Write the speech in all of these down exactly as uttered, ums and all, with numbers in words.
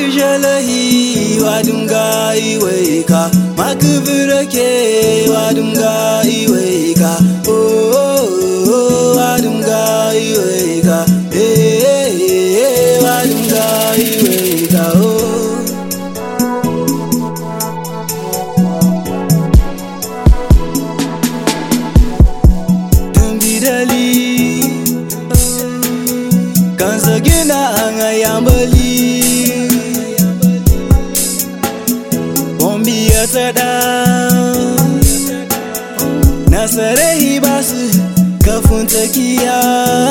Akujalahi wadunga iweka, makuvurake wadunga iweka, oh, oh, oh wadunga iweka, eh, eh, eh wadunga iweka, oh. Tumbidali, kansagina angayambali. Sada Nasarehi basu kafuntakia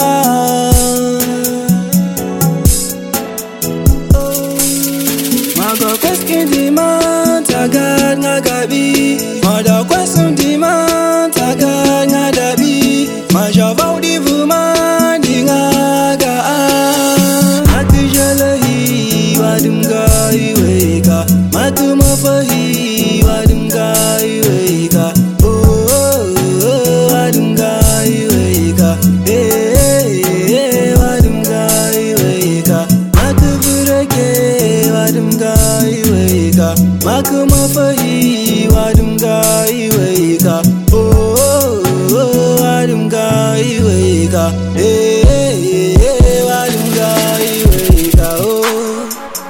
Maga kweskin diman tagar ngagabi Mada kweskin diman tagar ngadabi Majavau di vuman di ngaga Akujalahi wadunga iweka Matumafahi Makumafahi wadunga iweka, oh, oh, oh wadunga iweka, eh, eh, eh wadunga iweka, oh.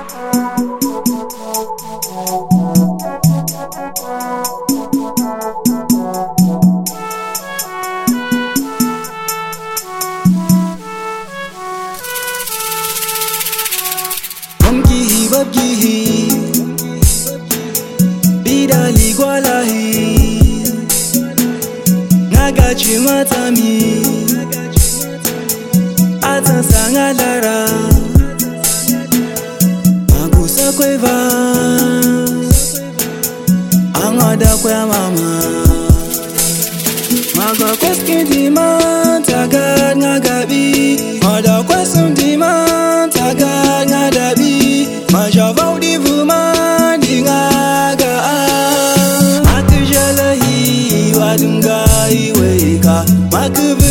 Mamgihi babgihi Bidali gwalahi Nagachi matami Atansa ngalara Magusa kweva Angada kwa mama Maga kweskin diman tagar ngagabi Mada kweskin diman tagar ngadabi Majavau di vuman di ngaga Akujalahi wadunga iweka Makuvu